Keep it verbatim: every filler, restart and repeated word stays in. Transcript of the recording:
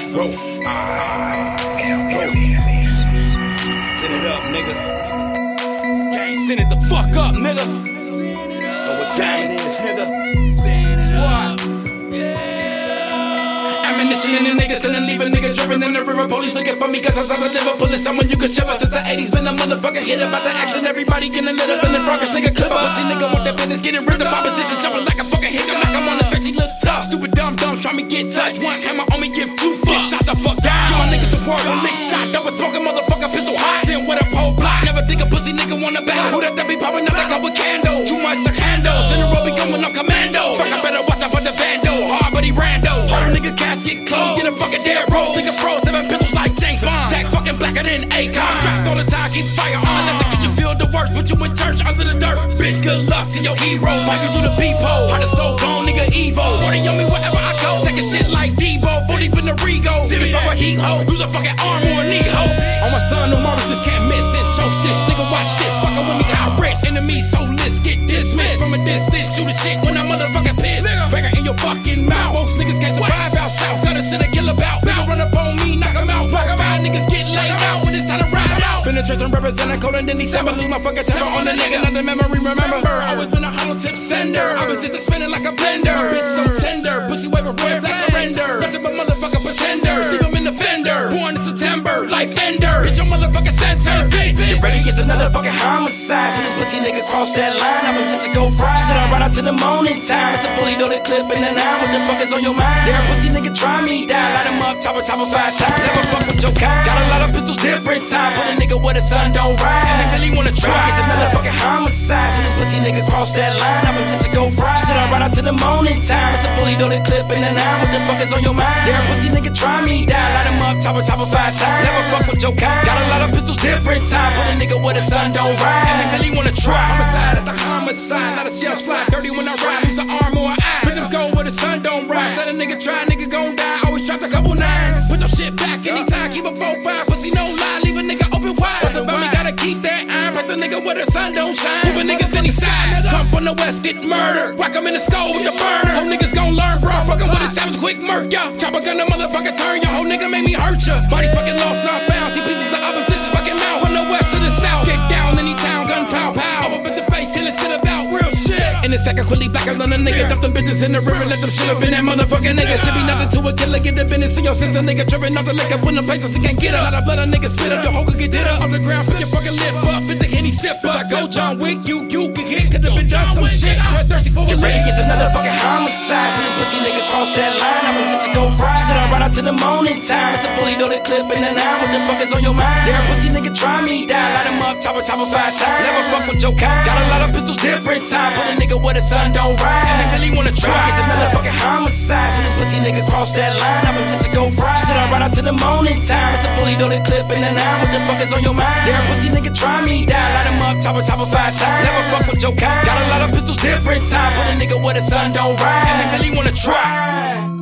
Go. Go. Send it up, nigga. Send it the fuck up, nigga. Know what time it is, nigga. Squad. Ammunition in the niggas and then leave a nigga dripping in the river. Police looking for me cause I'm a Liverpool. It's someone you can shiver. Since the eighties been a motherfucker hit about the action. Everybody getting lit up in the progress, nigga clipper. Pussy nigga want that business getting ripped up. Opposition jumping like a fucking hiccup. Like I'm on the face, he look tough. Stupid dumb dumb, try me get touched. One hammer on me, give two fucks. Shot the fuck down. Give my niggas the word, one lick shot. Double smoking motherfucker, pistol hot. Sitting with a pole block. Never think a pussy nigga wanna battle. Who that that be popping up like a with candle? Too much to handle. Send a roll, be going on commando. Fuck, I better watch out for the vandal. Hard but he rando. Whole nigga casket closed. Get a fucking dead roll. Nigga froze. Seven pistols like James Bond. Tech fucking blacker than Akon. Trapped all the time, keep fire on. Unless I could you feel the worst. Put you in church under the dirt. Bitch, good luck to your hero. Wipe you through the peephole. Heart and soul gone, nigga Evo. forty on me wherever I go. Taking shit like Debo. forty in the Rego. Serious power heat ho. Lose a fucking arm or a knee ho. On my son, no Morris just can't miss it. Choke stitch, nigga watch this. Fuckin' with me, high risk. Enemies so list, get dismissed. From a distance, shoot the shit when I'm motherfucking pissed. Banger in your fucking mouth. Most niggas can't survive out south. Got a shit to kill about. Nigga run up on me, knock 'em out. Rock 'em out, niggas get laid out when it's time to ride out. Penetration representing colder than December. Lose my fucking temper on the nigga. Not the memory, remember. Always been a hollow tip sender. I was just spinning like a blender. Bitch so tender. Pussy waving red, that's surrender. Nothing but motherfucking pretenders. Leave 'em in the fender. Born in September, life ender. Hit your motherfucking center. Bitch. Get ready, it's another fucking homicide. See this pussy nigga cross that line. I position go fry. Shit, I ride out to the morning time. It's a fully loaded clip in the nine. What the fuck is on your mind? Damn pussy nigga, try me down. Light him up, chopper, chopper five times. Never fuck with your kind. Got a lot of pistols, different time. Put a nigga where the sun don't rise. And they really wanna try. It's another fucking homicide. See this pussy nigga cross that line. I position go fry. Shit, I ride out to the morning time. It's a fully loaded clip in the nine. What the fuck is on your mind? Damn pussy nigga, try me down. Light him up, chopper, chopper five times. Never fuck with your kind. Got a lot of pistols, different time. Put a nigga where the sun don't rise. And they really wanna try. Homicide at the homicide. Lot of shells fly. Dirty when I ride. Lose an arm or an eye. Victims go where the sun don't rise. Let a nigga try, nigga gon' die. Always trapped a couple nines. Put your shit back anytime. Keep a four five. Pussy no lie. Leave a nigga open wide. Something about me gotta keep that iron. Press a nigga where the sun don't shine. Move a niggas any side. Come from the west, get murdered. Whack 'em in the skull with the burner. Whole niggas gon' learn, bro. Fuckin' with a savage quick murk, ya. Chopper gun the motherfucker turn. Your whole nigga make me hurt ya. Bodies fucking lost, not found. See pieces of opposition fucking mouth. From the west to the south. Get down any town, gun pow pow. Up at the face, killing shit about real shit. In a second, quickly blacker than a nigga. Dump them bitches in the river, let them shit up in that motherfucking nigga. Should be nothing to a killer, get the business. See your sister, nigga, tripping off the liquor. When the places he can't get up. Lot of blood, a nigga spit up. Your hoe could get dit up. On the ground, put your fucking lip up. Fit the henny sip up. I go John Wick, you, you can hit. Could've been done some shit. We're thirsty for a Get ready, lick. it's another fucking homicide. See this pussy nigga cross that line. I position go fry. Shit, I ride out to the morning time. It's a fully loaded clip in the nine. What the fuck is on your mind? Damn pussy nigga, try me down. Light him up, chopper, chopper five times. Never fuck with your kind. Got a lot of pistols, different time. Put a nigga where the sun don't rise. And they really wanna try. It's another fucking homicide. See this pussy nigga cross that line. I position go fry. Shit, I ride out to the morning time. It's a fully loaded clip in the nine. What the fuck is on your mind? Damn pussy nigga, try me down. Light him up, chopper, chopper five times. Never fuck with your kind. Got a lot of pistols, different time. Put a nigga where the sun don't rise. And they really wanna try.